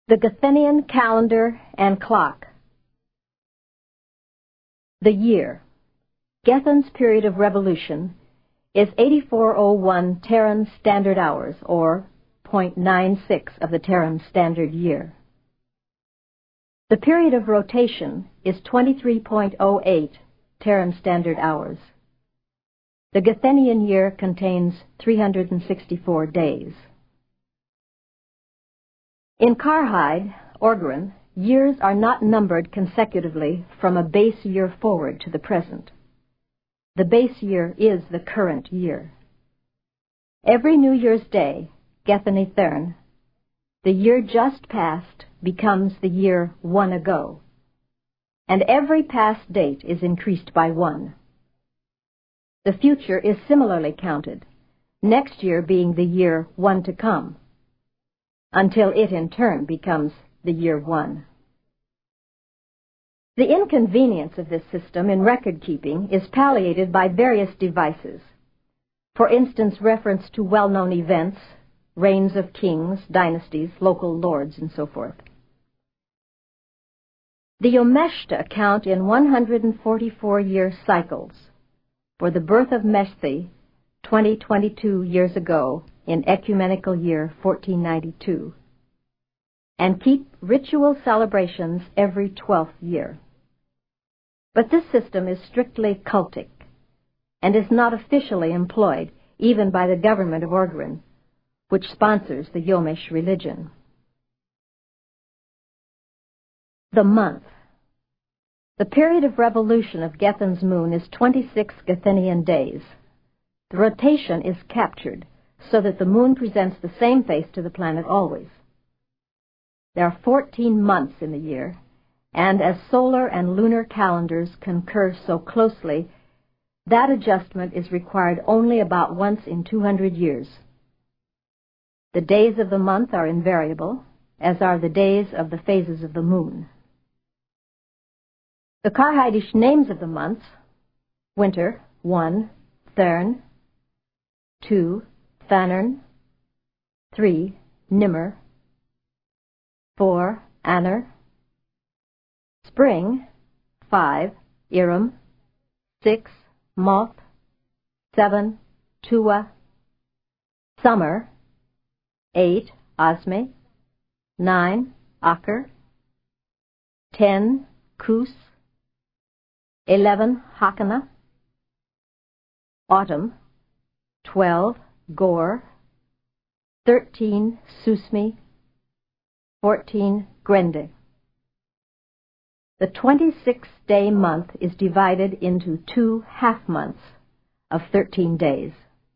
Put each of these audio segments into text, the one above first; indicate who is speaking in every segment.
Speaker 1: The Gathenian calendar and clock. The year. Gethin's period of revolution is 8401 Terran Standard Hours, or 0.96 of the Terran Standard Year. The period of rotation is 23.08 Terran Standard Hours. The Gathenian year contains 364 days. In Karhide, Orgaran, years are not numbered consecutively from a base year forward to the present. The base year is the current year. Every New Year's Day, Getheni Thern, the year just past becomes the year one ago, and every past date is increased by one. The future is similarly counted, next year being the year one to come, until it in turn becomes the year one. The inconvenience of this system in record-keeping is palliated by various devices. For instance, reference to well-known events, reigns of kings, dynasties, local lords, and so forth. The Yomeshta count in 144-year cycles. For the birth of Meshthi, 22 years ago, in ecumenical year 1492, and keep ritual celebrations every 12th year. But this system is strictly cultic, and is not officially employed even by the government of Orgaran, which sponsors the Yomesh religion. The month. The period of revolution of Gethin's moon is 26 Gathenian days. The rotation is captured so that the moon presents the same face to the planet always. There are 14 months in the year, and as solar and lunar calendars concur so closely, that adjustment is required only about once in 200 years. The days of the month are invariable, as are the days of the phases of the moon. The Karhidish names of the months: winter, 1, Thern, 2, Thanern, 3, Nimmer, 4, Anner, spring, 5, Iram, 6, Moth, 7, Tuwa, summer, 8, Osme, 9, Acher, 10, Kus, 11, Hakana, autumn, 12, Gor, 13, Susmi, 14, Grende. The 26-day month is divided into 2 half-months of 13 days.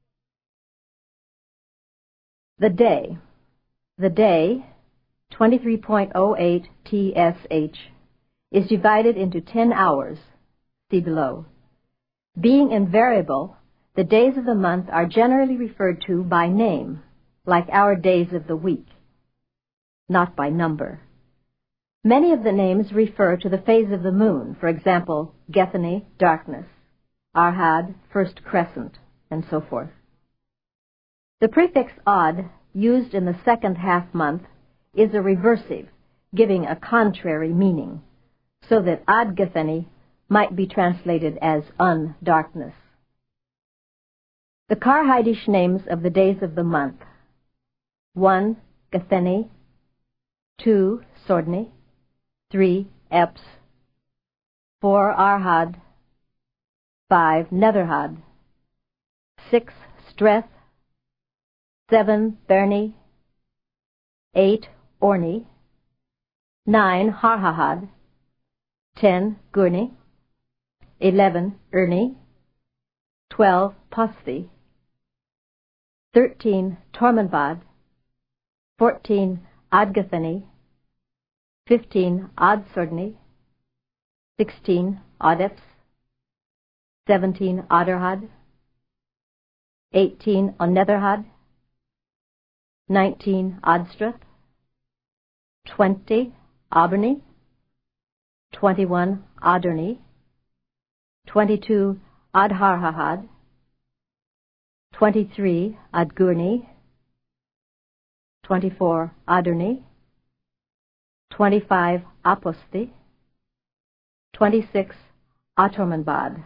Speaker 1: The day. The day, 23.08 TSH, is divided into 10 hours, see below. Being invariable, the days of the month are generally referred to by name, like our days of the week, not by number. Many of the names refer to the phase of the moon, for example, Getheni, darkness, Arhad, first crescent, and so forth. The prefix Ad, used in the second half-month, is a reversive, giving a contrary meaning, so that Ad Getheni might be translated as un-darkness. The Karhidish names of the days of the month: 1, Getheni, 2, Sordni, 3, Eps, 4, Arhad, 5, Netherhad, 6, Streth, 7, Berni, 8, Orni, 9, Harhahad, 10, Gurni, 11, Erni, 12, Posthi, 13, Tormenbad, 14, Adgatheni, 15, Adsordni, 16, Odeps, 17, Aderhad, 18, Onetherhad, 19, Adstrath, 20, Aberni, 21, Aderni, 22, Adharhahad, 23, Adgurni, 24, Aderni, 25 Aposti, 26 Atormenbad.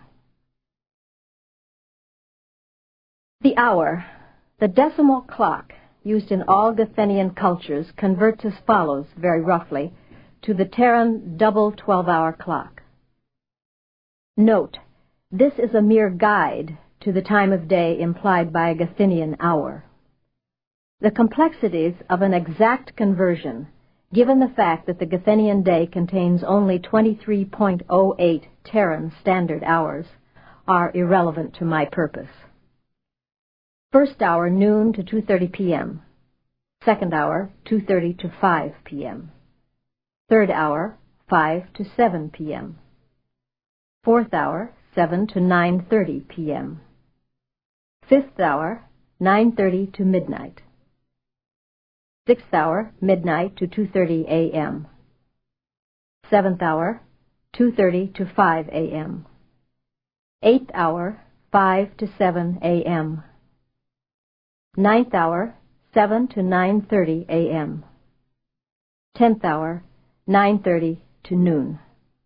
Speaker 1: The hour, the decimal clock used in all Gathenian cultures, converts as follows, very roughly, to the Terran double 12-hour clock. Note, this is a mere guide to the time of day implied by a Gathenian hour. The complexities of an exact conversion, given the fact that the Gathenian day contains only 23.08 Terran standard hours, are irrelevant to my purpose. First hour, noon to 2:30 p.m. Second hour, 2:30 to 5 p.m. Third hour, 5 to 7 p.m. Fourth hour, 7 to 9:30 p.m. Fifth hour, 9:30 to midnight. Sixth hour, midnight to 2:30 a.m. Seventh hour, 2:30 to 5 a.m. Eighth hour, 5 to 7 a.m. Ninth hour, 7 to 9:30 a.m. 10th hour, 9:30 to noon.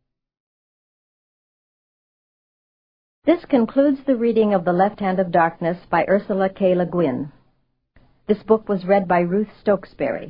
Speaker 1: This concludes the reading of The Left Hand of Darkness by Ursula K. Le Guin. This book was read by Ruth Stokesbury.